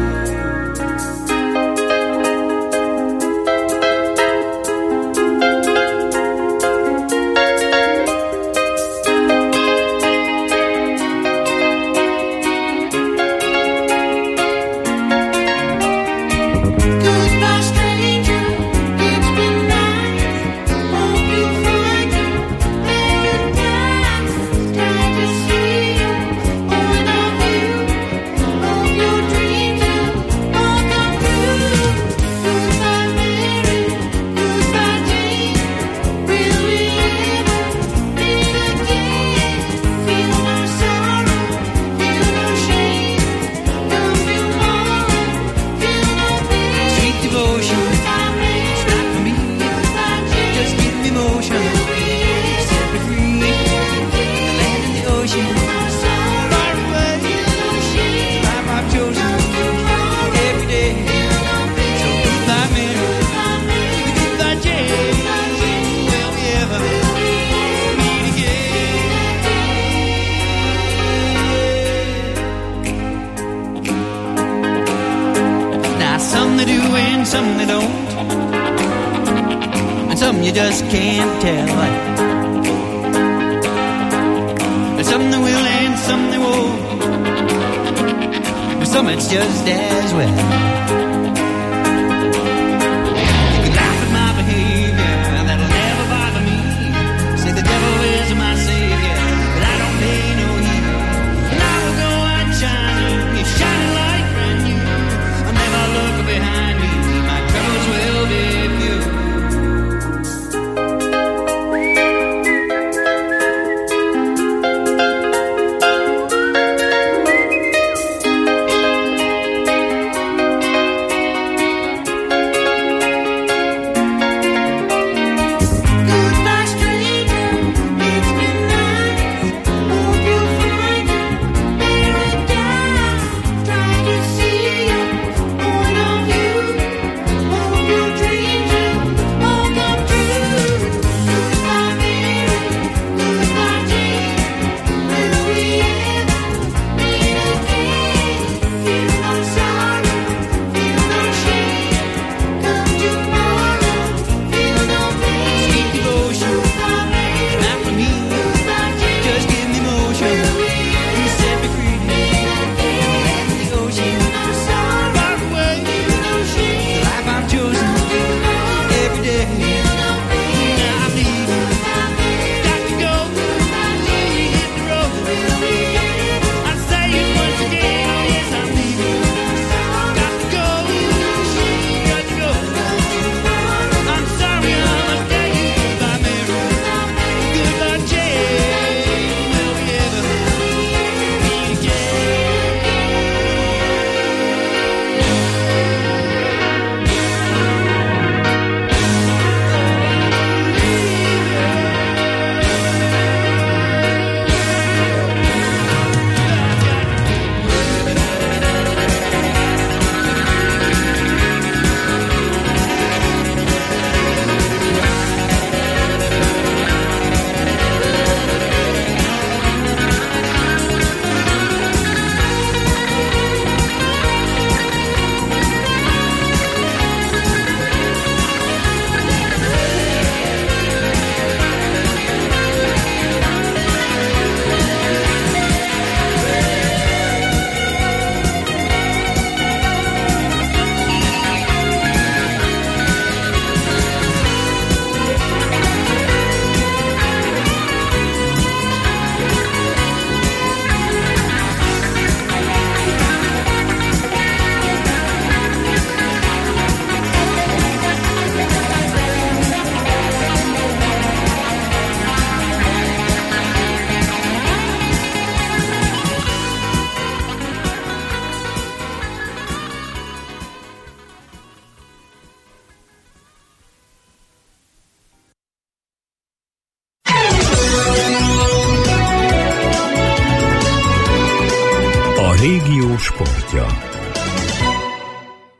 You just can't tell. But some they will and some they won't. But some it's just as well. You can laugh at my behavior, that'll never bother me. Say the devil is my savior, but I don't pay no heed. And I will go out shining, it's shining like brand new. I'll never look behind me, my troubles will be few.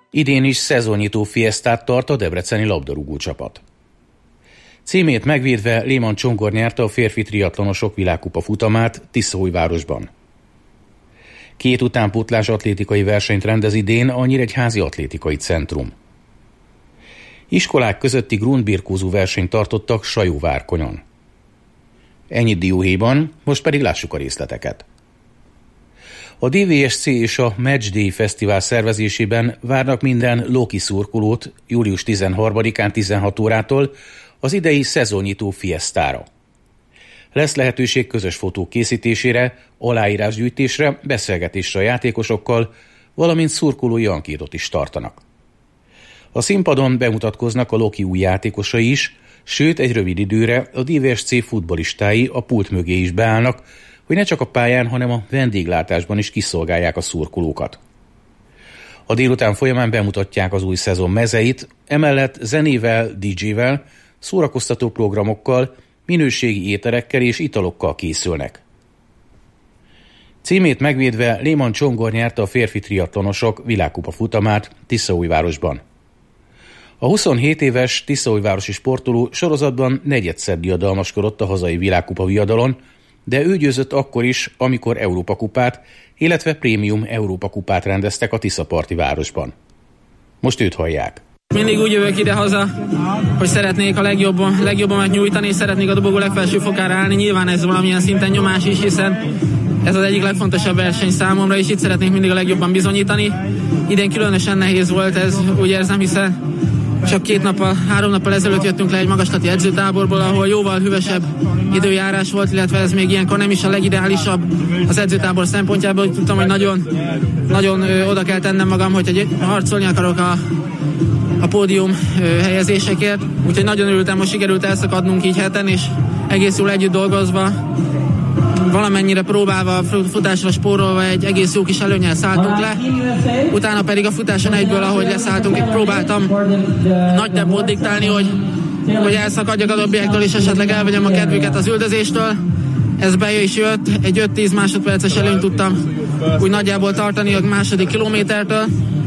Idén is szezonnyitó fiesztát tart a debreceni labdarúgó csapat. Címét megvédve Léman Csongor nyerte a férfi triatlonosok világkupa futamát Tiszaújvárosban. 2 utánpótlás atlétikai versenyt rendez idén a Nyíregyházi Atlétikai Centrum. Iskolák közötti grundbirkózó versenyt tartottak Sajóvárkonyon. Ennyit dióhéjban, most pedig lássuk a részleteket. A DVSC és a Matchday Fesztivál szervezésében várnak minden Loki szurkolót július 13-án 16 órától az idei szezonnyitó fiesztára. Lesz lehetőség közös fotók készítésére, aláírásgyűjtésre, beszélgetésre a játékosokkal, valamint szurkolói ankétot is tartanak. A színpadon bemutatkoznak a Loki új játékosai is, sőt egy rövid időre a DVSC futballistái a pult mögé is beállnak, hogy ne csak a pályán, hanem a vendéglátásban is kiszolgálják a szurkolókat. A délután folyamán bemutatják az új szezon mezeit, emellett zenével, DJ-vel, szórakoztató programokkal, minőségi ételekkel és italokkal készülnek. Címét megvédve Léman Csongor nyerte a férfi triatlonosok világkupa futamát Tiszaújvárosban. A 27 éves tiszaújvárosi sportoló sorozatban negyedszer diadalmaskodott a hazai világkupa viadalon, de ő győzött akkor is, amikor Európa-kupát, illetve prémium Európa-kupát rendeztek a Tiszaparti városban. Most őt hallják. Mindig úgy jövök ide-haza, hogy szeretnék a legjobbamat nyújtani, és szeretnék a dobogó legfelső fokára állni. Nyilván ez valamilyen szinten nyomás is, hiszen ez az egyik legfontosabb verseny számomra, és itt szeretnék mindig a legjobban bizonyítani. Idén különösen nehéz volt ez, úgy érzem, hiszen csak 3 nappal ezelőtt jöttünk le egy magaslati edzőtáborból, ahol jóval hűvösebb időjárás volt, illetve ez még ilyenkor nem is a legideálisabb az edzőtábor szempontjából, hogy tudtam, hogy nagyon oda kell tennem magam, hogy harcolni akarok a pódium helyezésekért. Úgyhogy nagyon örültem, hogy sikerült elszakadnunk így heten, és egész jól együtt dolgozva, valamennyire próbálva, futásra spórolva egy egész jó kis előnnyel szálltunk le. Utána pedig a futáson egyből, ahogy leszálltunk, próbáltam nagy tempót diktálni, hogy elszakadjak a dobbiektől, és esetleg elvegyem a kedvüket az üldözéstől. Ez be is jött, egy 5-10 másodperces előnyt tudtam úgy nagyjából tartani a második kilométertől,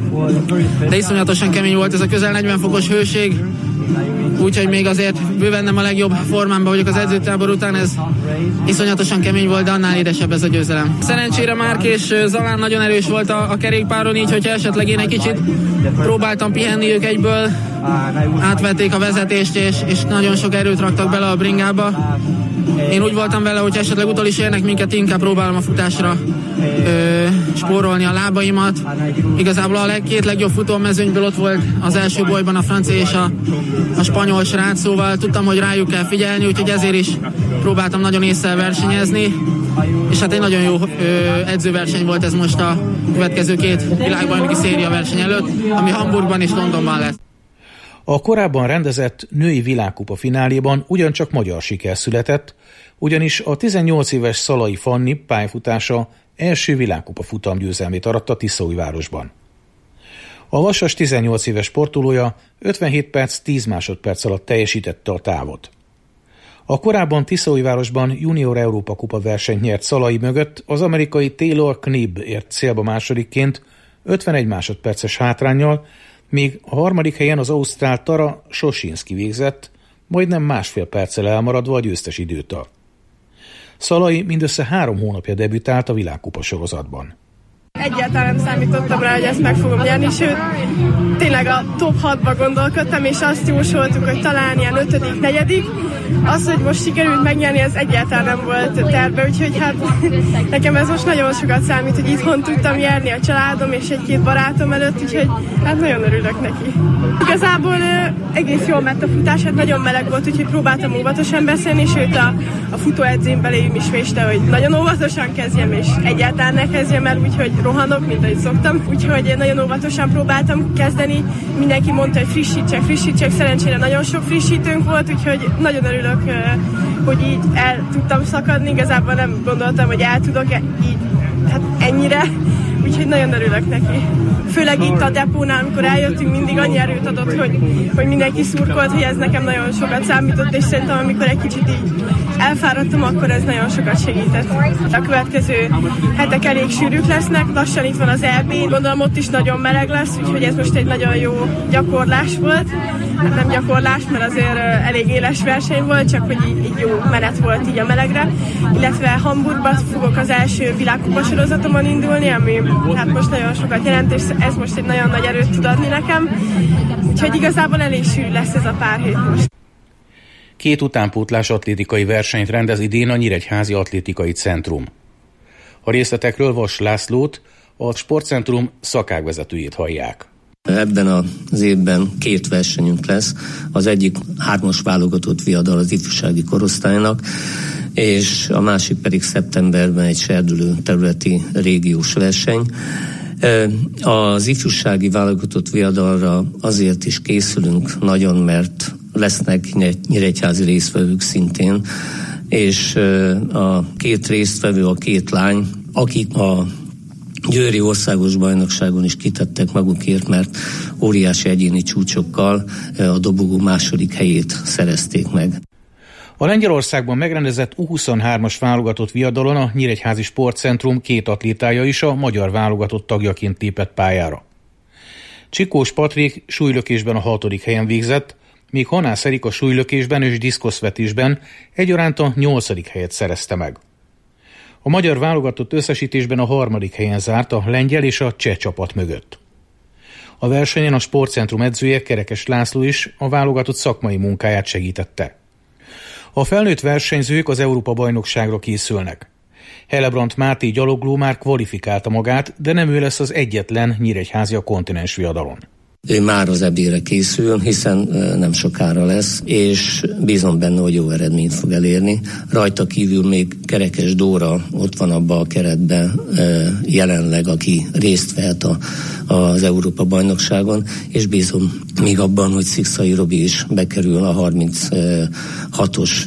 de iszonyatosan kemény volt ez a közel 40 fokos hőség, úgyhogy még azért bőven nem a legjobb formámban vagyok az edzőtábor után, ez iszonyatosan kemény volt, de annál édesebb ez a győzelem. Szerencsére Márk és Zalán nagyon erős volt a kerékpáron, így hogyha esetleg én egy kicsit próbáltam pihenni, ők egyből átvették a vezetést, és nagyon sok erőt raktak bele a bringába. Én úgy voltam vele, hogy esetleg utol is érnek minket, inkább próbálom a futásra spórolni a lábaimat. Igazából a két legjobb futómezőnyből ott volt az első bolyban a francia és a spanyol srác, szóval tudtam, hogy rájuk kell figyelni, úgyhogy ezért is próbáltam nagyon észre versenyezni, és hát egy nagyon jó edzőverseny volt ez most a következő 2 világbajnoki széria verseny előtt, ami Hamburgban és Londonban lesz. A korábban rendezett női világkupa fináléban ugyancsak magyar siker született, ugyanis a 18 éves Szalai Fanni pályafutása első világkupa futamgyőzelmét aratta Tiszaújvárosban. A Vasas 18 éves sportolója 57 perc 10 másodperc alatt teljesítette a távot. A korábban Tiszaújvárosban junior Európa kupa versenyt nyert Szalai mögött az amerikai Taylor Knibb ért célba másodikként 51 másodperces hátránnyal, míg a harmadik helyen az ausztrál Tara Sosinski végzett, majdnem másfél perccel elmaradva a győztes időtől. Szalai mindössze 3 hónapja debütált a világkupa sorozatban. Egyáltalán nem számítottam rá, hogy ezt meg fogom nyerni, sőt, tényleg a top 6-ba gondolkodtam, és azt jósoltuk, hogy talán ilyen 5., 4. Az, hogy most sikerült megnyerni, ez egyáltalán nem volt terve, úgyhogy hát nekem ez most nagyon sokat számít, hogy itthon tudtam nyerni a családom és 1-2 barátom előtt, úgyhogy hát nagyon örülök neki. Igazából egész jól ment a futás, hát nagyon meleg volt, úgyhogy próbáltam óvatosan beszélni, sőt a futóedzőm beléjüm is véste, hogy nagyon óvatosan kezdjem, és egyáltalán ne kezdjem el, úgyhogy rohanok, mint ahogy szoktam. Úgyhogy nagyon óvatosan próbáltam kezdeni. Mindenki mondta, hogy frissítsek. Szerencsére nagyon sok frissítőnk volt, úgyhogy nagyon örülök, hogy így el tudtam szakadni. Igazából nem gondoltam, hogy el tudok így hát ennyire. Úgyhogy nagyon örülök neki. főleg itt a depónál, amikor eljöttünk, mindig annyi erőt adott, hogy mindenki szurkolt, hogy ez nekem nagyon sokat számított, és szerintem amikor egy kicsit így elfáradtam, akkor ez nagyon sokat segített. A következő hetek elég sűrűk lesznek, lassan itt van az EB, gondolom ott is nagyon meleg lesz, úgyhogy ez most egy nagyon jó gyakorlás volt. Hát nem gyakorlás, mert azért elég éles verseny volt, csak hogy így jó menet volt így a melegre. Illetve Hamburgban fogok az első világkupa sorozatomon indulni, ami hát most nagyon sokat jelent, és ez most egy nagyon nagy erőt tud adni nekem. Úgyhogy igazából elég sűrű lesz ez a pár hét most. 2 utánpótlás atlétikai versenyt rendez idén a Nyíregyházi Atlétikai Centrum. A részletekről Vas Lászlót, a sportcentrum szakágvezetőjét hallják. Ebben az évben 2 versenyünk lesz, az egyik 3-as válogatott viadal az ifjúsági korosztálynak, és a másik pedig szeptemberben egy serdülő területi régiós verseny. Az ifjúsági válogatott viadalra azért is készülünk nagyon, mert lesznek nyíregyházi résztvevők szintén, és a 2 résztvevő, a 2 lány, akik a győri országos bajnokságon is kitettek magukért, mert óriási egyéni csúcsokkal a dobogó második helyét szerezték meg. A Lengyelországban megrendezett U23-as válogatott viadalon a Nyíregyházi Sportcentrum 2 atlétája is a magyar válogatott tagjaként lépett pályára. Csikós Patrik súlylökésben a 6. helyen végzett, míg Hanász Erika súlylökésben és diszkoszvetésben egyaránt a 8. helyet szerezte meg. A magyar válogatott összesítésben a 3. helyen zárt a lengyel és a cseh csapat mögött. A versenyen a sportcentrum edzője, Kerekes László is a válogatott szakmai munkáját segítette. A felnőtt versenyzők az Európa-bajnokságra készülnek. Hellebrandt Máté gyalogló már kvalifikálta magát, de nem ő lesz az egyetlen nyíregyházi a kontinens viadalon. Ő már az EB-re készül, hiszen nem sokára lesz, és bízom benne, hogy jó eredményt fog elérni. Rajta kívül még Kerekes Dóra ott van abban a keretben jelenleg, aki részt vehet az Európa-bajnokságon, és bízom még abban, hogy Szikszai Robi is bekerül a 36-os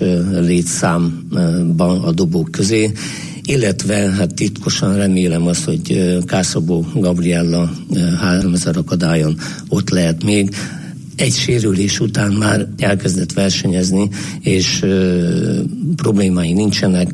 létszámban a dobók közé, illetve hát titkosan remélem azt, hogy Kászabó Gabriella 3000 akadályon ott lehet még. Egy sérülés után már elkezdett versenyezni, és problémái nincsenek.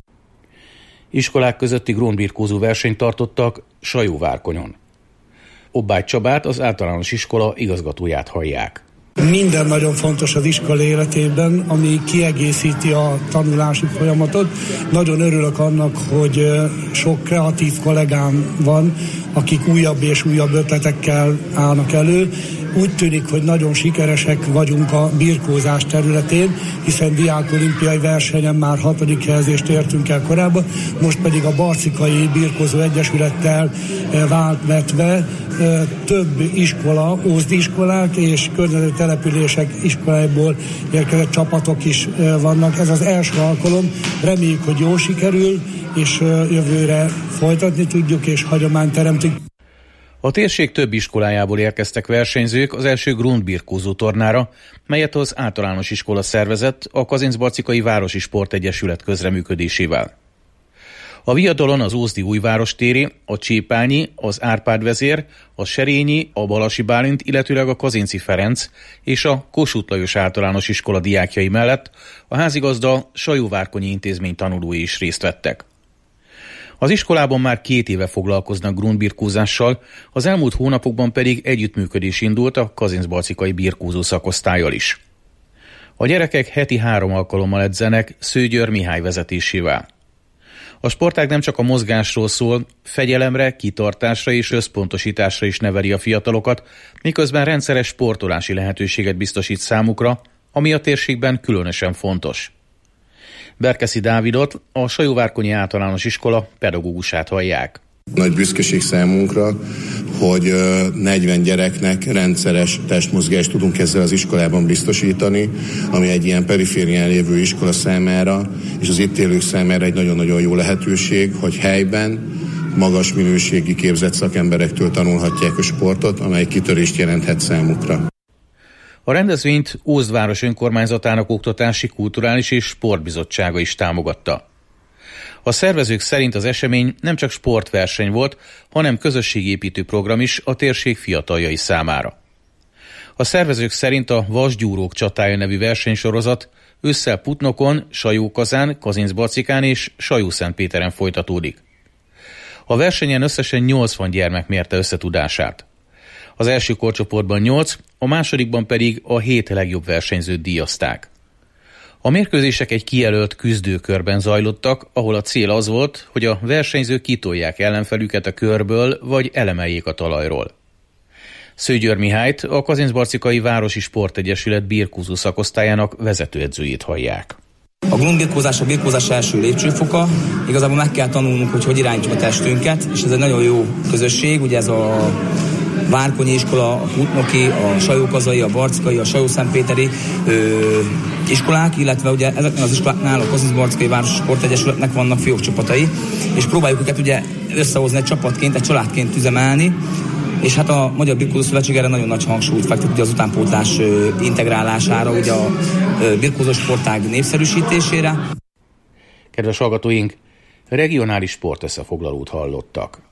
Iskolák közötti grónbirkózó versenyt tartottak Sajóvárkonyon. Obbágy Csabát, az általános iskola igazgatóját hallják. Minden nagyon fontos az iskola életében, ami kiegészíti a tanulási folyamatot. Nagyon örülök annak, hogy sok kreatív kollégám van, akik újabb és újabb ötletekkel állnak elő. Úgy tűnik, hogy nagyon sikeresek vagyunk a birkózás területén, hiszen diákolimpiai versenyen már 6. helyezést értünk el korábban, most pedig a Barcikai Birkózó Egyesülettel váltvetve több iskola, ózdi iskolák és környező települések iskoláiból érkezett csapatok is vannak. Ez az első alkalom, reméljük, hogy jól sikerül, és jövőre folytatni tudjuk, és hagyományt teremtünk. A térség több iskolájából érkeztek versenyzők az első grundbirkózó tornára, melyet az általános iskola szervezett a Kazincbarcikai Városi Sportegyesület közreműködésével. A viadalon az Ózdi Újváros téri, a Csépányi, az Árpád vezér, a Serényi, a Balasi Bálint, illetőleg a Kazinci Ferenc és a Kossuth Lajos általános iskola diákjai mellett a házigazda Sajóvárkonyi intézmény tanulói is részt vettek. Az iskolában már 2 éve foglalkoznak grundbirkózással, az elmúlt hónapokban pedig együttműködés indult a kazincbarcikai birkózó szakosztállyal is. A gyerekek heti 3 alkalommal edzenek Szőgyőr Mihály vezetésével. A sportág nem csak a mozgásról szól, fegyelemre, kitartásra és összpontosításra is neveli a fiatalokat, miközben rendszeres sportolási lehetőséget biztosít számukra, ami a térségben különösen fontos. Berkeszi Dávidot, a Sajóvárkonyi általános iskola pedagógusát hallják. Nagy büszkeség számunkra, hogy 40 gyereknek rendszeres testmozgást tudunk ezzel az iskolában biztosítani, ami egy ilyen periférián lévő iskola számára, és az itt élők számára egy nagyon-nagyon jó lehetőség, hogy helyben magas minőségi képzett szakemberektől tanulhatják a sportot, amely kitörést jelenthet számukra. A rendezvényt Ózd város önkormányzatának oktatási, kulturális és sportbizottsága is támogatta. A szervezők szerint az esemény nem csak sportverseny volt, hanem közösségépítő program is a térség fiataljai számára. A szervezők szerint a Vasgyúrók csatája nevű versenysorozat ősszel Putnokon, Sajókazán, Kazincbarcikán és Sajó-Szentpéteren folytatódik. A versenyen összesen 80 gyermek mérte összetudását. Az első korcsoportban 8, a másodikban pedig a 7 legjobb versenyzőt díjazták. A mérkőzések egy kijelölt küzdőkörben zajlottak, ahol a cél az volt, hogy a versenyzők kitolják ellenfelüket a körből, vagy elemeljék a talajról. Szőgyőr Mihályt, a Kazincbarcikai Városi Sportegyesület birkózó szakosztályának vezetőedzőjét hallják. A grundbirkózás a birkózás első lépcsőfoka. Igazából meg kell tanulnunk, hogy irányítjuk a testünket, és ez egy nagyon jó közösség, ugye ez a Várkonyi iskola, a Putnoki, a Sajókazai, a Barcikai, a Sajó-Szentpéteri iskolák, illetve ugye ezeknél az iskoláknál a Kazincbarcikai Városi Sportegyesületnek vannak fiókcsapatai, és próbáljuk őket ugye összehozni egy csapatként, egy családként üzemelni, és hát a Magyar Birkózó Szövetség erre nagyon nagy hangsúlyt fektet ugye az utánpótlás integrálására, ugye a birkózó sportág népszerűsítésére. Kedves hallgatóink, regionális sportösszefoglalót hallottak.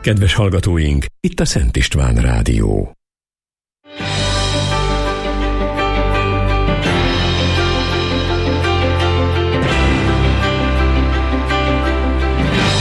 Kedves hallgatóink, itt a Szent István Rádió.